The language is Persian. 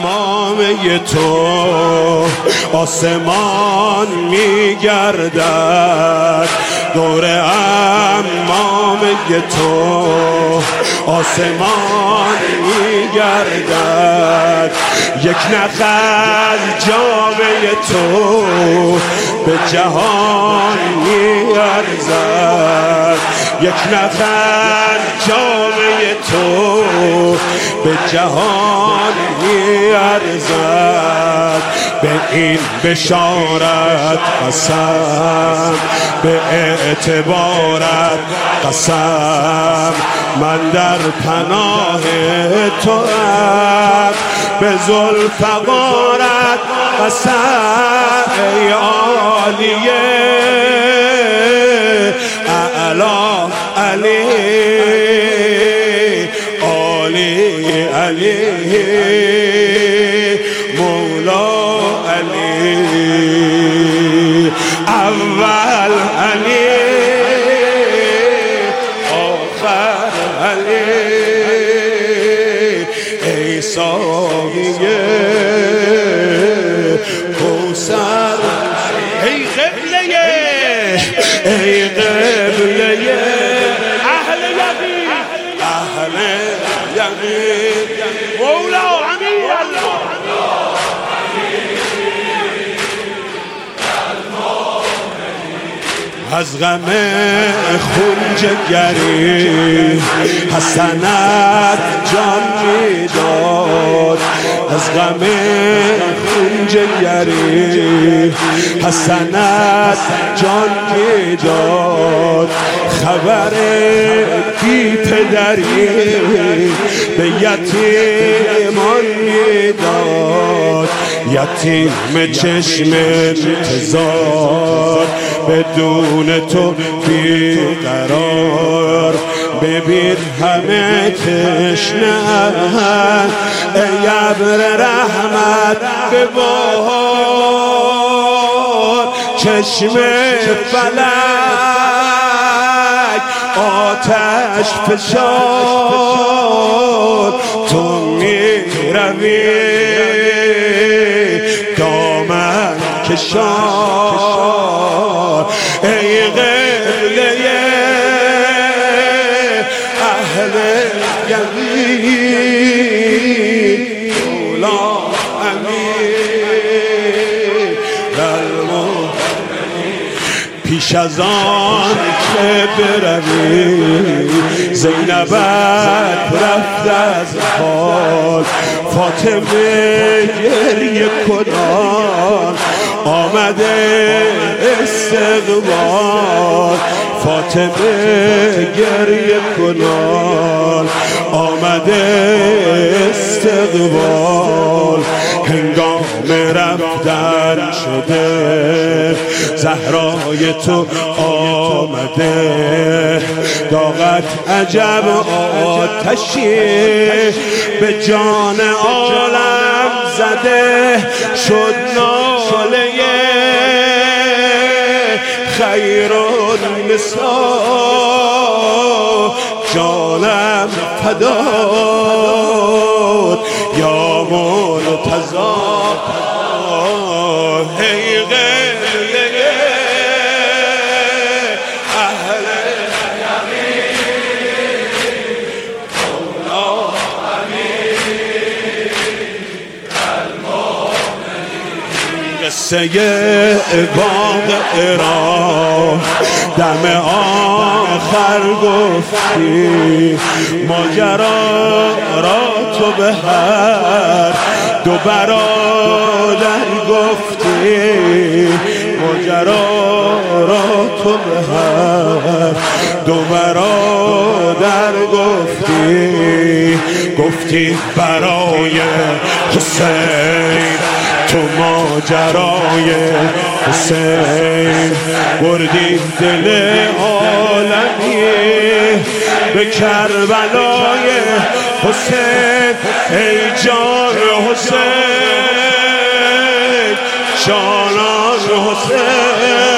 امامه تو آسمان میگردد، دور امامه تو آسمان میگردد. یک نخل جامه تو به جهان میارزد، یک نخل جامه تو به جهان میارزد. به این بشارت قسم، به اعتبارت قسم، من در پناه تو ام، به ذوالفقارت قسم. ای عالیه اعلی علی، عالی علی، مولا علی، اول علی آخر علی. ای ساقیه کوثر، ای قبله، ای قبله اهل یقین، اهل یقین، مولا امیر الله. از غم خون جگری حسنت جان میداد، از غم خون جگری حسنت جان میداد. خبر بی پدری به یتیمان میداد، یتیم چشم انتظار بدون تو بیقرار. ببین همه تشنه‌اند، ای ابر رحمت ببار. چشم فلک آتش فشار، تو میروی دامن کشان. ای قبله اهل یقین، مولا امیر المؤمنین. پیش از آن که بروی زینبت رفت از حال، فاطمه گریه کنان آمده استقبال. فاطمه گریه کنان آمده استقبال. هنگام رفتن شده زهرای تو آمده، داغت عجب آتشی به جان عالم زده. شد ناله خیرالنساء، جانم فداد یا مرتضی. ای قبله اهل یقین، مولا امیر المؤمنین. قصه واقعه را دم آخر گفتی، ماجرا را تو به هر دو برادر گفتی، ماجرا را تو به هر دو برادر گفتی. گفتی برای حسین تو ماجرای حسین، بردی دل عالمی به کربلای حسین. ای جان حسین، جانان حسین.